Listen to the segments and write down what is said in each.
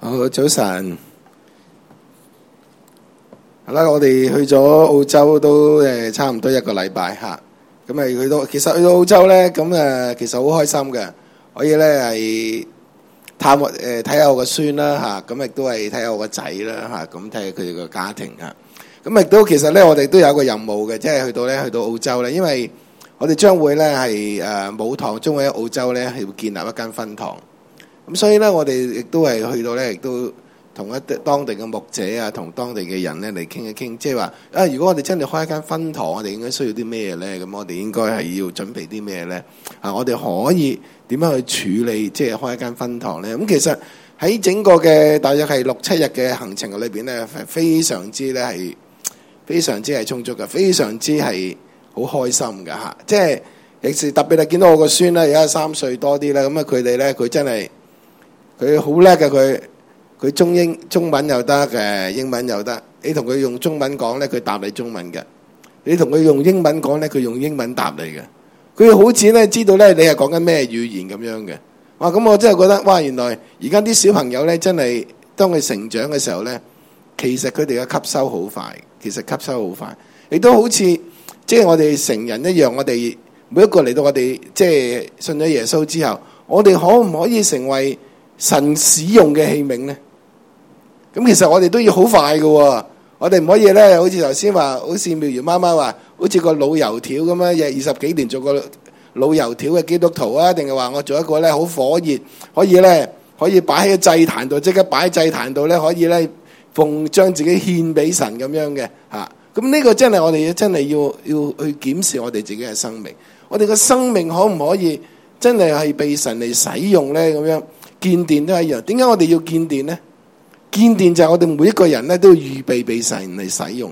好，早晨。好啦，我哋去咗澳洲都差唔多一個禮拜嚇，咁其實去到澳洲咧，咁其實好開心嘅，可以咧係睇下我個孫啦嚇，咁亦都係睇下我個仔啦嚇，咁睇下佢哋個家庭啊，咁亦都其實咧我哋都有一個任務嘅，即係去到澳洲咧，因為我哋將會咧係母堂將會喺澳洲咧係會建立一間分堂，咁所以咧我哋亦都係去到咧亦都同當地嘅牧者啊，同當地嘅人咧嚟傾一傾，即係話如果我哋真係開一間分堂，我哋應該需要啲咩咧？咁我哋應該係要準備啲咩咧？我哋可以點樣去處理，即係開一間分堂咧？咁其實喺整個嘅大約係6-7日嘅行程裏邊咧，非常之係充足嘅，非常之係好開心嘅嚇。即係有時特別係見到我個孫咧，而家3歲多啲啦，咁佢哋咧佢真係佢好叻嘅佢中文又得嘅，英文又得。你同佢用中文講咧，佢答你中文嘅；你同佢用英文講咧，佢用英文答你嘅。佢好似咧知道咧你係講緊咩語言咁樣嘅。哇！咁我真係覺得哇，原來而家啲小朋友咧真係當佢成長嘅時候咧，其實佢哋嘅吸收好快，亦都好似即係我哋成人一樣。我哋每一個嚟到我哋即係信咗耶穌之後，我哋可唔可以成為神使用嘅器皿咧？咁其實我哋都要好快嘅，我哋唔可以咧，好似頭先話，好似妙如媽媽話，好似個老油條咁樣，20幾年做個老油條嘅基督徒啊，定係話我做一個咧好火熱，可以擺喺祭壇度，即刻擺喺祭壇度咧，可以咧將自己獻俾神咁樣嘅嚇。咁呢個真係我哋真係要去檢視我哋自己嘅生命，我哋嘅生命可唔可以真係被神嚟使用咧？咁樣建殿都一樣，點解我哋要建殿咧？建殿就係我哋每一個人咧都要預備被神嚟使用嘅，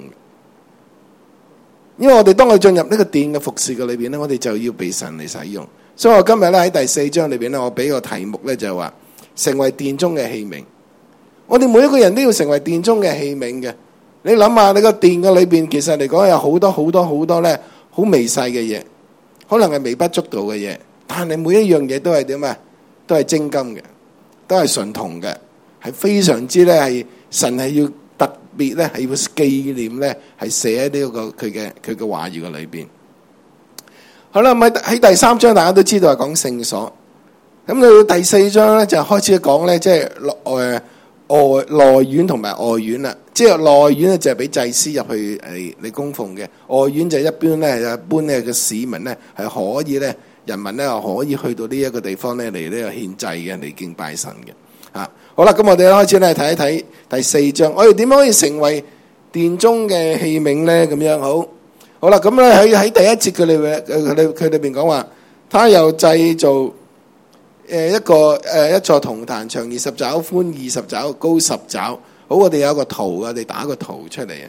因為我哋當我進入呢個殿嘅服侍嘅裏邊咧，我哋就要被神嚟使用。所以我今日咧喺第4章裏邊咧，我俾個題目咧就係話成為殿中嘅器皿。我哋每一個人都要成為殿中嘅器皿嘅。你諗下，你個殿嘅裏邊其實嚟講有好多咧好微細嘅嘢，可能係微不足道嘅嘢，但係每一樣嘢都係點啊？都係精金嘅，都係純銅嘅。係非常之咧，係神係要特別咧，係要紀念咧，係寫喺呢個佢嘅話語嘅裏邊。好啦，咪喺第3章大家都知道係講聖所，咁到第4章咧就開始講咧，即係內院同埋外院啦。即係內院咧就係俾祭司入去嚟供奉嘅，外院就一般咧嘅市民咧係可以咧，人民咧可以去到呢一個地方咧嚟呢個獻祭嘅，嚟敬拜神嘅。好啦，咁我哋開始咧睇一睇第4章，我哋點樣可以成為殿中嘅器皿咧？咁樣好啦，咁咧喺第1節佢裏邊講話，他又製造一座銅壇，長20肘，寬20肘，高10肘。好，我哋有一個圖，我哋打個圖出嚟啊。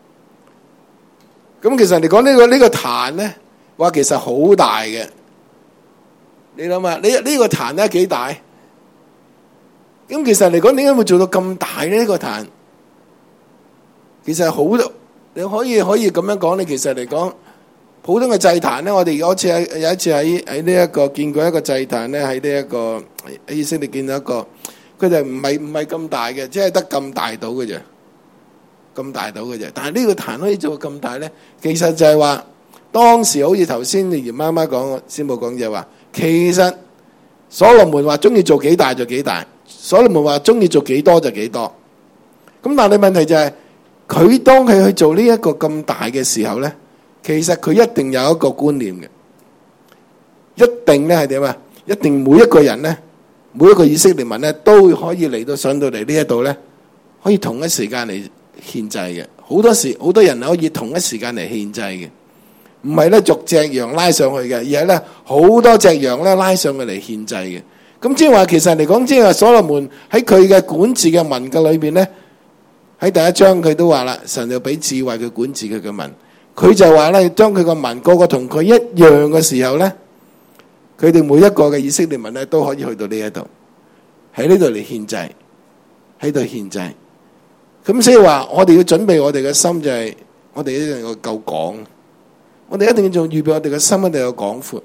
咁其實嚟講呢個壇咧，哇，其實好大嘅。你諗下，呢個壇咧幾大？咁其實嚟講，點解會做到咁大呢？呢個壇其實好，你可以咁樣講。你其實嚟講，普通嘅祭壇咧，我哋有一次喺呢一個見過一個祭壇咧，喺呢一個以色列見到一個，佢就唔係咁大嘅，即係得咁大到嘅啫，咁大到嘅啫。但係呢個壇可以做到咁大咧，其實就係話當時好似頭先你媽媽講，師母講就係話，其實所羅門話中意做幾大就幾大。所羅門話中意做幾多就幾多，咁但係問題就係佢當佢去做呢一個咁大嘅時候咧，其實佢一定有一個觀念嘅，一定咧係點啊？一定每一個人咧，每一個以色列民咧，都可以嚟到上到嚟呢一度咧，可以同一時間嚟獻祭嘅。好多人可以同一時間嚟獻祭嘅，唔係咧逐隻羊拉上去嘅，而係咧好多隻羊咧拉上去嚟獻祭嘅。咁即係話，其實嚟講，即係話所羅門喺佢嘅管治嘅民嘅裏邊咧，喺第1章佢都話啦，神就俾智慧佢管治佢嘅民。佢就話咧，將佢個民個個同佢一樣嘅時候咧，佢哋每一個嘅以色列民咧都可以去到呢一度，喺呢度嚟獻祭，喺度獻祭。咁所以話，我哋要準備我哋嘅心，就係我哋一定要夠廣，我哋一定要做預備我哋嘅心，一定要廣闊。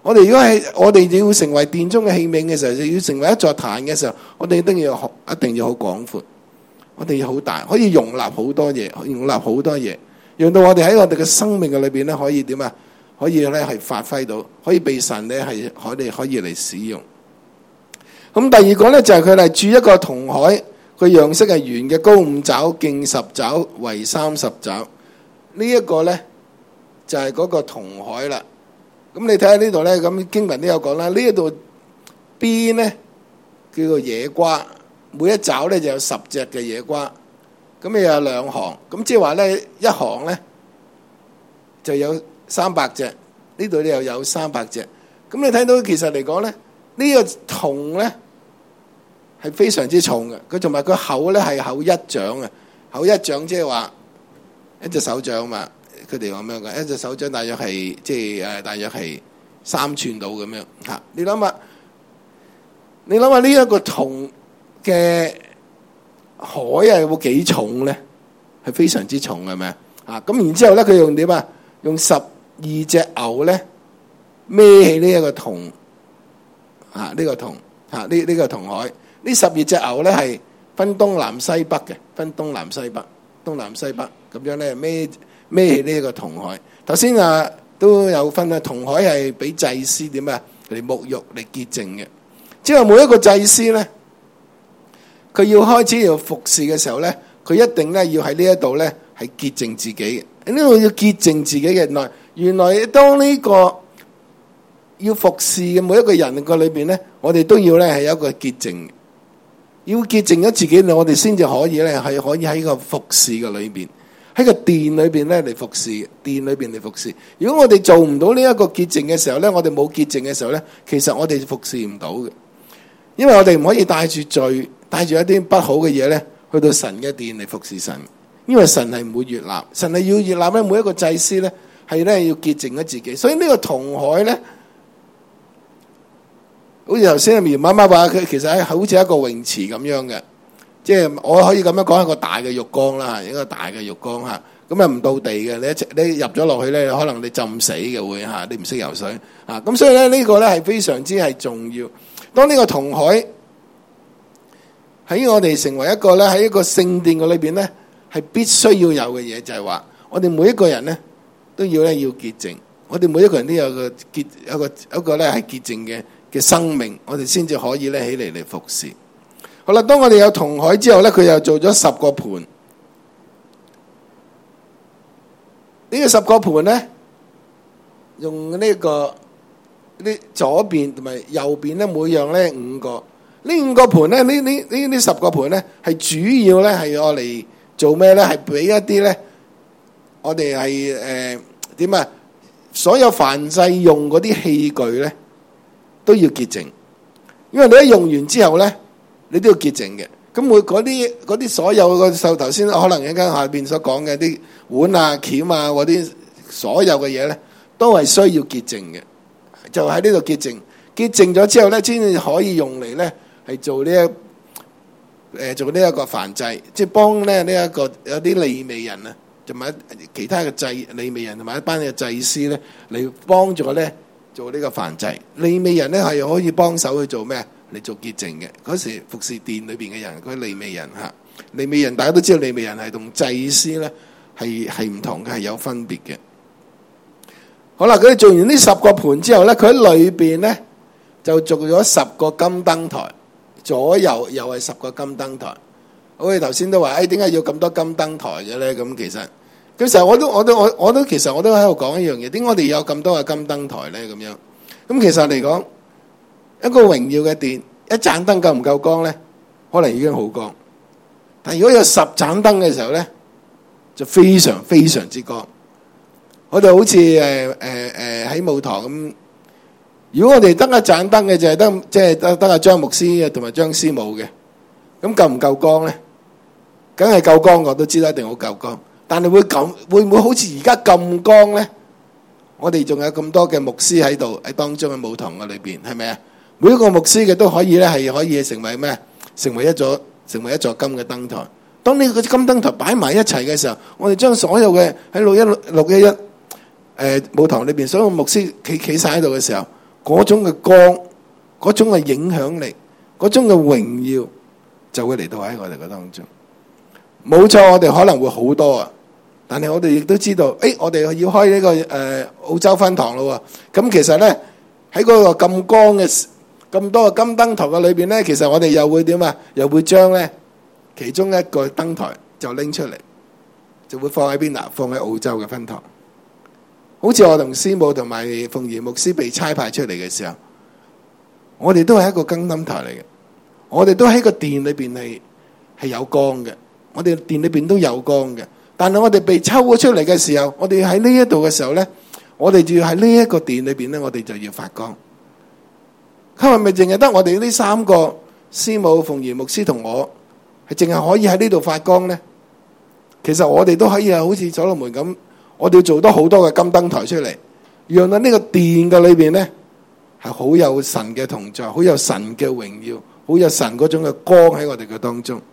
我哋如果係我哋要成為殿中嘅器皿嘅時候，就要成為一座壇嘅時候，我哋一定要好廣闊，我哋要好大，可以容納好多嘢，讓到我哋喺我哋嘅生命嘅裏邊咧，可以點啊？可以咧係發揮到，可以被神咧係可以嚟使用。咁第二個咧就係佢係鑄一個銅海，佢樣式係圓嘅，高5肘，徑10肘，圍30肘。呢一個咧就係嗰個銅海啦。咁你睇下呢度咧，咁經文都有講啦。呢一度邊咧叫做野瓜，每一肘咧就有10隻嘅野瓜。咁又有2行，咁即係話咧一行咧就有300隻，呢度咧又有300隻。咁你睇到其實嚟講咧，呢個銅咧係非常之重嘅，佢同埋佢厚咧係厚1掌嘅，厚1掌即係話一隻手掌嘛。佢哋咁樣嘅，一隻手掌大約係大約係3寸到咁樣嚇。你諗下呢一個銅嘅海係有冇幾重咧？係非常之重，係咪啊？咁然之後咧，佢用點啊？用12隻牛咧孭起呢一個銅呢個銅呢個銅海。呢12隻牛咧係分東南西北嘅，東南西北咁樣咧孭起呢一個銅海。頭先都有分啦，銅海係俾祭司點啊嚟沐浴嚟潔淨嘅，即係每一個祭司咧，佢要開始要服侍嘅時候咧，佢一定咧要喺呢一度咧係潔淨自己嘅。呢度要潔淨自己嘅，原來當呢個要服侍嘅每一個人個裏邊咧，我哋都要咧係有一個潔淨，要潔淨咗自己，我哋先至可以咧係可以喺個服侍嘅裏邊，喺個殿裏邊咧嚟服侍。如果我哋做唔到呢一個潔淨嘅時候咧，我哋冇潔淨嘅時候咧，其實我哋服侍唔到嘅，因為我哋唔可以帶住罪，帶住一啲不好嘅嘢咧去到神嘅殿嚟服侍神。因為神係唔會悅納，神係要悅納咧每一個祭司咧係咧要潔淨咗自己。所以呢個銅海咧，好似頭先阿苗媽媽話，佢其實係好似一個泳池咁樣嘅，即係我可以咁樣講，一個大嘅浴缸啦，一個大嘅浴缸嚇。咁啊唔到地嘅，你入咗落去咧，可能你浸死嘅會嚇，你唔識游水啊。咁所以咧呢個咧係非常之係重要。當呢個銅海喺我哋成為一個咧喺一個聖殿嘅裏邊咧，係必須要有嘅嘢，就係話我哋每一個人咧都要潔淨，我哋每一個人都有一個咧係潔淨嘅生命，我哋先至可以咧起嚟服侍。好啦，當我哋有銅海之後咧，佢又做咗10個盤。呢個10個盤咧，用呢左邊同埋右邊咧，每樣咧5個。呢5個盤咧，呢10個盤咧，係主要咧係我嚟做咩咧？係俾一啲咧，我哋係點啊？所有燔祭用嗰啲器具咧，都要潔淨。因為你一用完之後咧，你都要潔淨嘅。咁每嗰啲所有個受頭先可能一陣間下邊所講嘅啲碗啊、鉗啊嗰啲所有嘅嘢咧，都係需要潔淨嘅。就喺呢度潔淨，潔淨咗之後咧，先至可以用嚟咧係做呢一個燔祭，即係幫咧呢一個有啲利未人啊，同埋其他嘅利未人同埋一班嘅祭司咧嚟幫助咧做呢個燔祭。利未人咧係可以幫手去做咩？嚟做潔淨嘅。嗰時服侍殿裏邊嘅人，嗰啲利未人嚇，利未人大家都知道，利未人係同祭司咧係唔同嘅，係有分別嘅。好啦，佢哋做完呢10個盤之後咧，佢喺裏邊咧就做咗10個金燈台，左右又係10個金燈台。好似頭先都話，點解要咁多金燈台嘅咧？咁其實我都喺度講一樣嘢，點解我哋有咁多嘅金燈台咧？咁樣咁其實嚟講，一個榮耀嘅殿，一盞燈夠唔夠光咧？可能已經好光，但係如果有10盞燈嘅時候咧，就非常非常之光。我哋好似喺舞堂咁，如果我哋得一盞燈嘅，就係得阿張牧師同埋張師母嘅，咁夠唔夠光咧？梗係夠光，我都知道一定好夠光。但係會唔會好似而家咁光咧？我哋仲有咁多嘅牧師喺度喺當中嘅舞堂嘅裏邊，係咪啊？每一個牧師嘅都可以咧，係可以成為咩？成為一座金嘅燈台。當呢個金燈台擺埋一齊嘅時候，我哋將所有嘅喺611舞堂裏邊所有牧師企晒喺度嘅時候， 嗰種嘅光，嗰種嘅影響力，嗰種嘅榮耀就會嚟到喺我哋嘅當中。冇錯，我哋可能會好多啊，但係我哋亦都知道，我哋要開呢個澳洲分堂咯。咁其實咧喺嗰個咁光嘅咁多個金燈台嘅裏邊咧，其實我哋又會點啊？又會將咧其中一個燈台就拎出嚟，就會放喺邊啊？放喺澳洲嘅分堂。好似我同師母同埋鳳儀牧師被差派出嚟嘅時候，我哋都係一個金燈台嚟嘅，我哋都喺個殿裏邊係有光嘅。我哋殿裏邊都有光嘅，但係我哋被抽咗出嚟嘅時候，我哋喺呢一度嘅時候咧，我哋就要喺呢一個殿裏邊咧，我哋就要發光。係咪淨係得我哋呢三個師母、鳳儀牧師同我係淨係可以喺呢度發光咧？其實我哋都可以好似所羅門咁，我哋要做多好多嘅金燈台出嚟，讓到呢個殿嘅裏邊咧係好有神嘅同在，好有神嘅榮耀，好有神嗰種嘅光喺我哋嘅當中。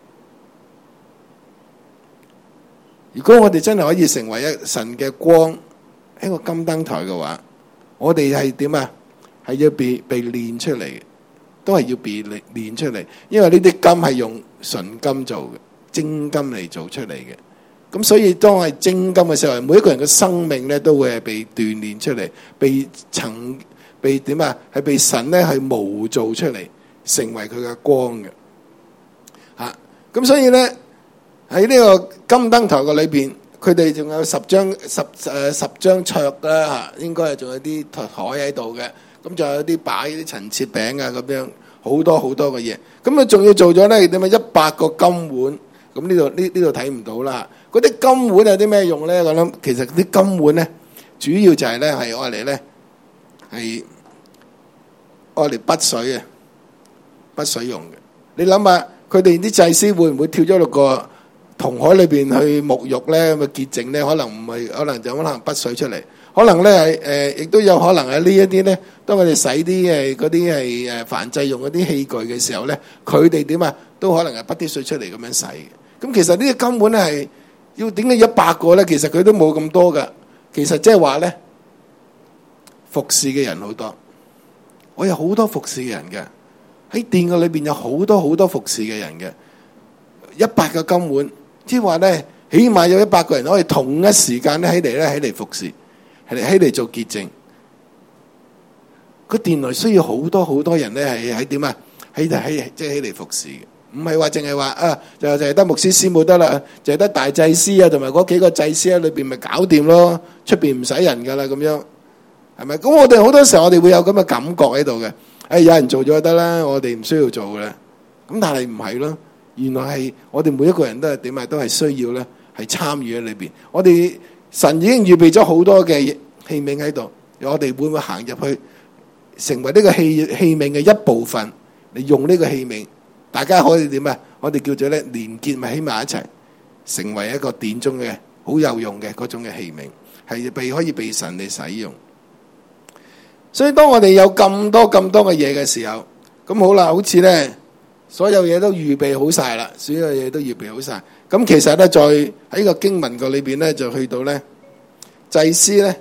如果我哋真係可以成為一神嘅光，一個金燈台嘅話，我哋係點啊？係要被煉出嚟嘅，都係要被煉出嚟。因為呢啲金係用純金做嘅，精金嚟做出嚟嘅。咁所以當係精金嘅時候，每一個人嘅生命咧都會係被鍛煉出嚟，被點啊？係被神咧係模造出嚟，成為佢嘅光嘅。咁所以咧。喺呢個金燈台嘅裏邊，佢哋仲有十張桌啦嚇，應該係仲有啲台喺度嘅。咁仲有啲擺啲陳設餅啊，咁樣好多好多嘅嘢。咁啊，仲要做咗咧點啊？100個金碗。咁呢度睇唔到啦。嗰啲金碗有啲咩用咧？我諗其實啲金碗咧，主要就係咧係愛嚟咧係愛嚟筆水嘅，筆水用嘅。你諗下，佢哋啲祭司會唔會跳咗落個銅海裏邊去沐浴咧，咁啊潔淨咧，可能唔係，可能筆水出嚟，可能咧係亦都有可能係呢一啲咧，當佢哋洗啲嗰啲係燔祭用嗰啲器具嘅時候咧，佢哋點啊，都可能係筆啲水出嚟咁樣洗嘅。咁其實呢個根本咧係要點解100個咧？其實佢都冇咁多噶。其實即係話咧，服侍嘅人好多，我有好多服侍嘅人嘅，喺殿嘅裏邊有好多好多服侍嘅人嘅，100個金碗。即係話咧，起碼有100個人可以同一時間咧起嚟服侍，起嚟做潔淨。個殿內需要好多好多人咧，係點啊？即係起嚟服侍嘅，唔係話淨係話啊，就係得牧師師母得啦，就係得大祭司啊，同埋嗰幾個祭司喺裏邊咪搞掂咯，出邊唔使人噶啦，咁樣係咪？咁我哋好多時候我哋會有咁嘅感覺喺度嘅，有人做咗就得啦，我哋唔需要做嘅。咁但係唔係咯？原來係我哋每一個人都係點啊？都係需要咧，係參與喺裏邊。我哋神已經預備咗好多嘅器皿喺度，我哋會唔會行入去，成為呢個器皿嘅一部分，嚟用呢個器皿？大家可以點啊？我哋叫做咧連結埋起埋一齊，成為一個殿中嘅好有用嘅嗰種嘅器皿，係可以被神嚟使用。所以當我哋有咁多嘅嘢嘅時候，咁好啦，好似咧。所有嘢都預備好晒啦，所有嘢都預備好晒。咁其實咧，在喺個經文個裏邊咧，就去到咧祭司咧，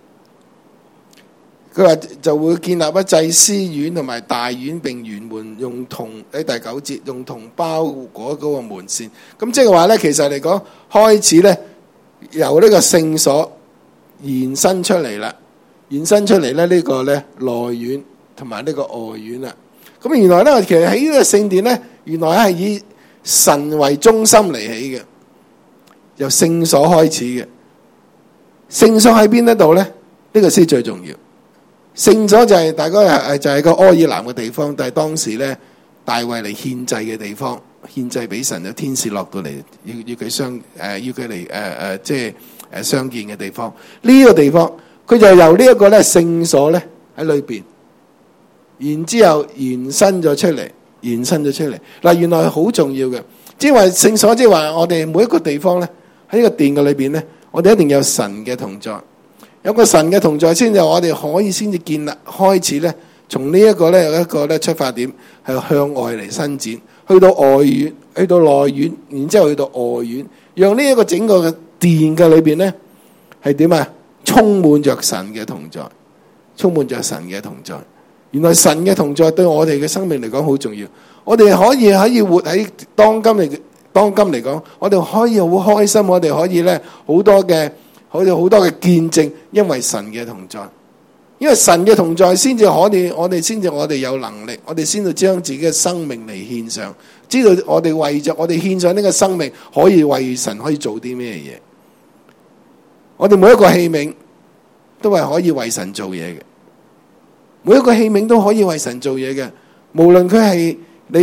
佢話就會建立一祭司院同埋大院並圓門，用銅喺第9節用銅包裹嗰個門扇。咁即係話咧，其實嚟講開始咧由呢個聖所延伸出嚟啦，延伸出嚟咧呢個咧內院同埋呢個外院啦。咁原來咧，其實喺呢個聖殿咧，原來係以神為中心嚟起嘅，由聖所開始嘅。聖所喺邊一度咧？呢個先最重要。聖所就係大概就係個柯爾南嘅地方，但係當時咧大衛嚟獻祭嘅地方，獻祭俾神，有天使落到嚟，要佢嚟即係相見嘅地方。呢個地方佢就由呢一個咧聖所咧喺裏邊。然之後延伸咗出嚟。嗱，原來係好重要嘅，即係話聖所，即係話我哋每一個地方咧，喺呢個殿嘅裏邊咧，我哋一定有神嘅同在，有個神嘅同在先至我哋可以先至建立開始咧，從呢一個咧有一個咧出發點係向外嚟伸展，去到外院，去到內院，然之後去到外院，讓呢一個整個嘅殿嘅裏邊咧係點啊？充滿着神嘅同在。 充滿着神嘅同在。原來神嘅同在對我哋嘅生命嚟講好重要。我哋可以活喺當今嚟講，我哋可以好開心，我哋可以咧好多嘅見證，因為神嘅同在。因為神嘅同在先至我哋有能力，我哋先至將自己嘅生命嚟獻上，知道我哋為着我哋獻上呢個生命，可以為神可以做啲咩嘢。我哋每一個器皿都係可以為神做嘢嘅，每一個器皿都可以為神做嘢嘅，無論你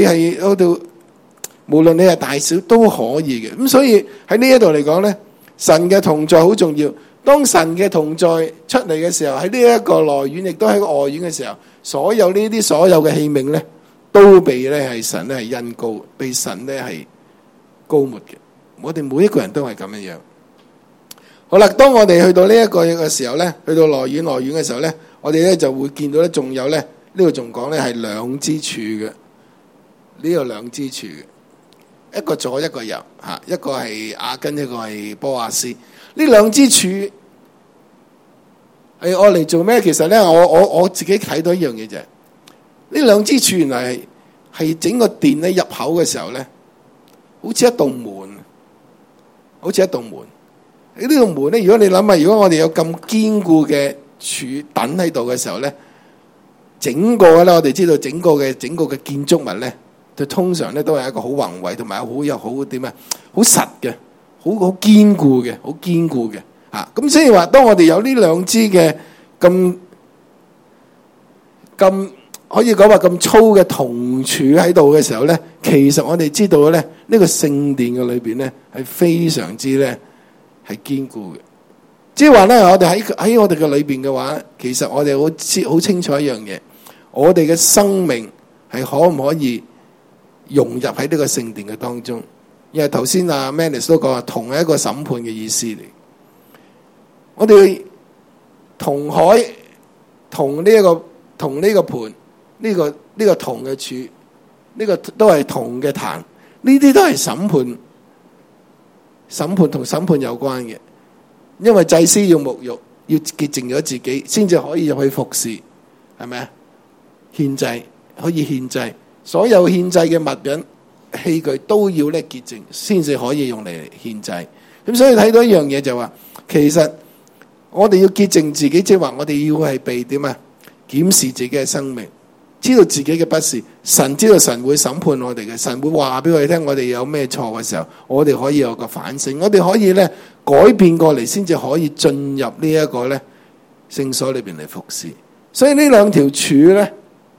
係大小都可以嘅。咁所以喺呢一度嚟講咧，神嘅同在好重要。當神嘅同在出嚟嘅時候，喺呢一個內院亦都喺個外院嘅時候，所有嘅器皿咧，都被咧係神咧係恩膏，被神咧係膏抹嘅。我哋每一個人都係咁樣樣。好啦，當我哋去到呢一個嘅時候咧，去到內院嘅時候咧，我哋咧就會見到咧，仲有咧呢度仲講咧係兩支柱嘅，呢個兩支柱嘅，一個左一個右吓，一個係亞根，一個係波亞斯。呢兩支柱係我嚟做咩？其實咧，我自己睇到一樣嘢就係，呢兩支柱原來係整個殿咧入口嘅時候咧，好似一道門，好似一道門。呢道門咧，如果你諗下，如果我哋有咁堅固嘅柱等喺度嘅時候咧，整個咧我哋知道整個嘅建築物咧，就通常咧都係一個好宏偉同埋好點啊，好實嘅。好堅固嘅，好堅固嘅嚇。咁所以話，當我哋有呢兩支嘅咁可以講話咁粗嘅銅柱喺度嘅時候咧，其實我哋知道咧，呢個聖殿嘅裏邊咧係非常之咧係堅固嘅。即係話咧，我哋喺我哋嘅裏邊嘅話，其實我哋好清楚一樣嘢，我哋嘅生命係可唔可以融入喺呢個聖殿嘅當中？因為頭先阿 Manus 都講話，銅係一個審判嘅意思嚟。我哋銅海、銅呢個盤、呢個銅嘅柱，呢個都係銅嘅壇，呢啲都係審判同審判有關嘅。因為祭司要沐浴，要潔淨咗自己，先至可以入去服侍，係咪啊？獻祭可以獻祭，所有獻祭嘅物品。器具都要咧潔淨，先至可以用嚟獻祭。咁所以睇到一樣嘢就話，其實我哋要潔淨自己，即係話我哋要係被點啊？檢視自己嘅生命，知道自己嘅不是。神知道神會審判我哋嘅，神會話俾我哋聽，我哋有咩錯嘅時候，我哋可以有個反省，我哋可以咧改變過嚟，先至可以進入呢一個咧聖所裏邊嚟服侍。所以呢兩條柱咧，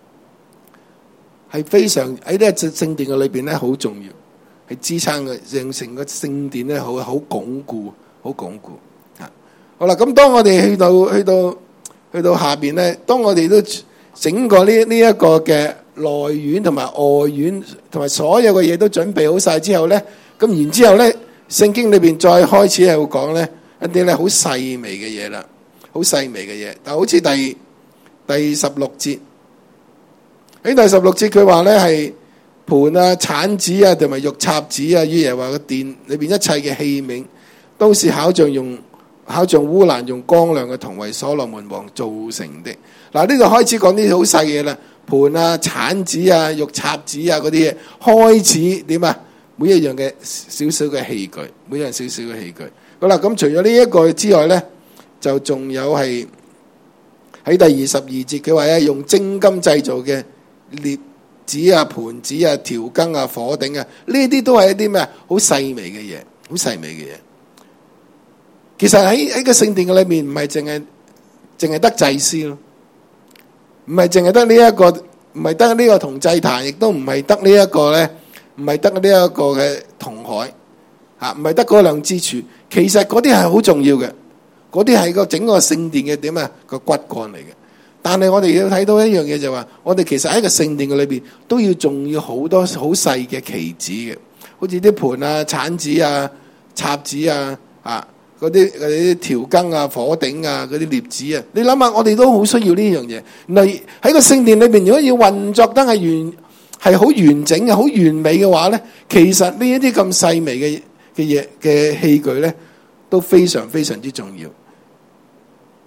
係非常喺呢個聖殿嘅裏邊咧，好重要，係支撐嘅，讓成個聖殿咧好鞏固，好鞏固。好啦，咁當我哋去到下邊咧，當我哋都整個呢一個嘅內院同埋外院同埋所有嘅嘢都準備好晒之後咧，咁然之後咧，聖經裏邊再開始係會講咧一啲咧好細微嘅嘢啦，好細微嘅嘢。但好似第16節。喺第16節佢話咧係盤啊、鏟子啊同埋玉插子啊，於耶和華嘅殿裏邊一切嘅器皿，都是巧像烏蘭用光亮嘅銅為所羅門王造成的。嗱，呢度開始講啲好細嘢啦，盤啊、鏟子啊、玉插子啊嗰啲嘢，開始點啊？每一樣嘅少少嘅器具，每一樣少少嘅器具。好啦，咁除咗呢一個之外咧，就仲有係喺第22節佢話咧用精金製造嘅列子啊、盤子啊、調羹啊、火頂啊，呢啲都係一啲咩啊？好細微嘅嘢，好細微嘅嘢。其實喺個聖殿嘅裏面，唔係淨係得祭司咯，唔係淨係得呢一個，唔係得呢個銅祭壇，亦都唔係得呢一個咧，唔係得呢一個嘅銅海嚇，唔係得嗰兩支柱。其實嗰啲係好重要嘅，嗰啲係個整個聖殿嘅點啊個骨幹嚟嘅。但係我哋要睇到一樣嘢就話，我哋其實喺個聖殿嘅裏邊都要仲要好多好細嘅棋子嘅，好似啲盤啊、鏟子啊、插子啊、嗰啲調羹啊、火頂啊、嗰啲列子啊，你諗下，我哋都好需要呢樣嘢。嗱，喺個聖殿裏邊，如果要運作得係好完整嘅、好完美嘅話咧，其實呢一啲咁細微嘅嘢嘅器具咧，都非常非常之重要。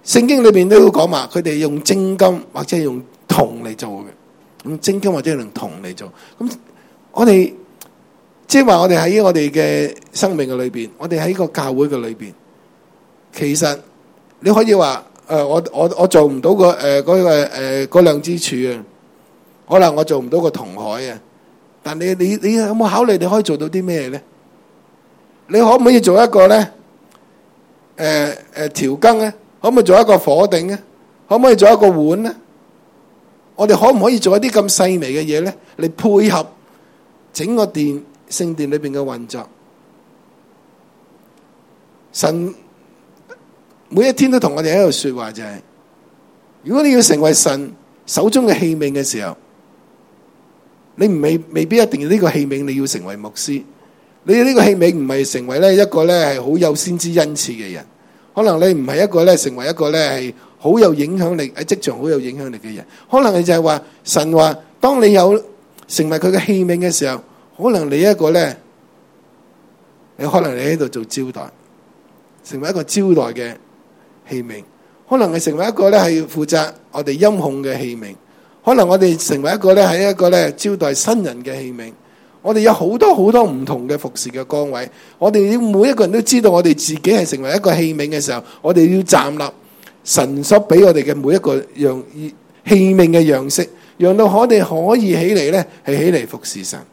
聖經裏邊都講話，佢哋用精金或者係用銅嚟做嘅，用精金或者係用銅嚟做。咁我哋即係話，我哋喺我哋嘅生命嘅裏邊，我哋喺個教會嘅裏邊，其實你可以話我做唔到嗰兩支柱啊，可能我做唔到個銅海啊。但你有冇考慮你可以做到啲咩咧？你可唔可以做一個咧？調羹咧？可唔可以做一個火頂咧？可唔可以做一個碗咧？我哋可唔可以做一啲咁細微嘅嘢咧？嚟配合整個聖殿裏邊嘅運作。神每一天都同我哋喺度說話，就係如果你要成為神手中嘅器皿嘅時候，你未必一定要呢個器皿你要成為牧師。你呢個器皿唔係成為咧一個咧係好有先知恩賜嘅人，可能你唔係一個咧成為一個咧係好有影響力喺職場好有影響力嘅人。可能你就係話神話，當你有成為佢嘅器皿嘅時候，可能你一個咧，你可能你喺度做招待，成為一個招待嘅器皿。可能係成為一個咧係負責我哋音控嘅器皿。可能我哋成為一個咧係一個咧招待新人嘅器皿。我哋有好多好多唔同嘅服侍嘅崗位。我哋要每一個人都知道我哋自己係成為一個器皿嘅時候，我哋要站立神所俾我哋嘅每一個器皿嘅樣式，讓到我哋可以起嚟咧係起嚟服侍神。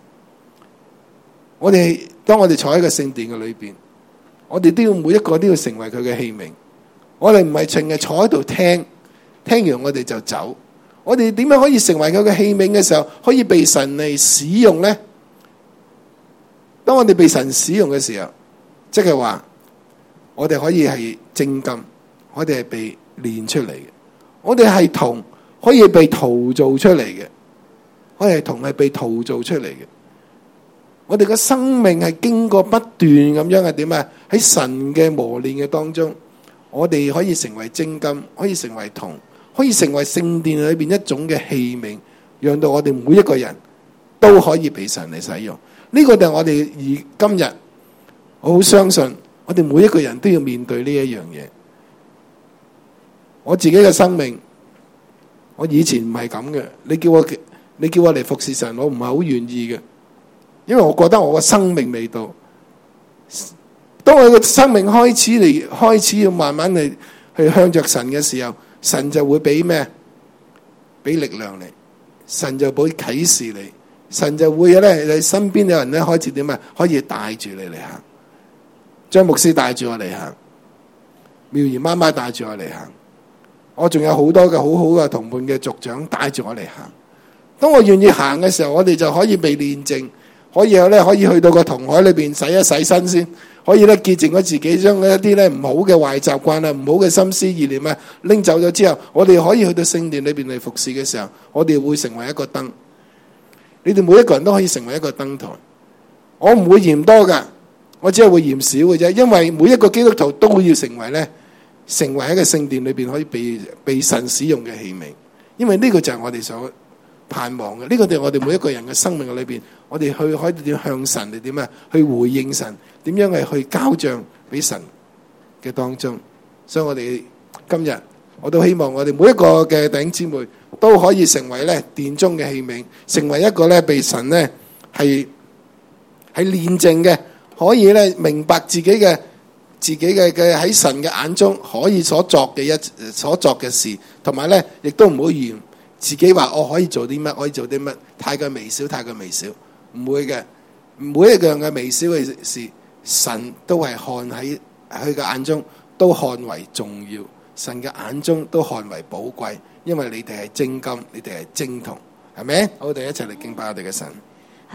當我哋坐喺個聖殿嘅裏邊，我哋都要每一個都要成為佢嘅器皿。我哋唔係淨係坐喺度聽完我哋就走。我哋點樣可以成為佢嘅器皿嘅時候，可以被神嚟使用呢？當我哋被神使用嘅時候，即係話我哋可以係精金，我哋係被練出嚟嘅；我哋係銅，可以被陶造出嚟嘅；我哋係銅，係被陶造出嚟嘅。我哋嘅生命係經過不斷咁樣係點啊？喺神嘅磨練嘅當中，我哋可以成為精金，可以成為銅，可以成為聖殿裏邊一種嘅器皿，讓到我哋每一個人都可以被神嚟使用。呢個就係我哋今日，我好相信我哋每一個人都要面對呢一樣嘢。我自己嘅生命，我以前唔係咁嘅。你叫我嚟服侍神，我唔係好願意嘅，因為我覺得我嘅生命未到。當我嘅生命開始要慢慢去向着神嘅時候，神就會俾咩？俾力量你，神就會啟示你，神就會咧，你身邊有人咧開始點啊？可以帶住你嚟行，張牧師帶住我嚟行，妙兒媽媽帶住我嚟行，我仲有好多嘅好好嘅同伴嘅族長帶住我嚟行。當我願意行嘅時候，我哋就可以被煉淨，可以去到個銅海裏邊洗一洗身先。可以咧潔淨咗自己，將一啲咧唔好嘅壞習慣啊、唔好嘅心思意念啊拎走咗之後，我哋可以去到聖殿裏邊嚟服侍嘅時候，我哋會成為一個燈。你哋每一個人都可以成為一個燈台。我唔會嫌多噶，我只係會嫌少嘅啫。因為每一個基督徒都要成為喺個聖殿裏邊可以被神使用嘅器皿。因為呢個就係我哋所盼望嘅，呢個就係我哋每一個人嘅生命嘅裏邊，我哋可以點向神嚟點啊？去回應神，點樣係去交賬俾神嘅當中。所以我哋今日我都希望我哋每一個嘅弟兄姊妹都可以成為咧殿中嘅器皿，成為一個咧被神咧係煉淨嘅，可以咧明白自己嘅喺神嘅眼中可以所作嘅事，同埋咧亦都唔好嫌自己話我可以做啲乜，可以做啲乜，太過微小，唔會嘅。每一樣嘅微小嘅事，神都係看喺佢嘅眼中都看為重要，神嘅眼中都看為寶貴，因為你哋係精金，你哋係精銅，係咪？好，我哋一齊嚟敬拜我哋嘅神。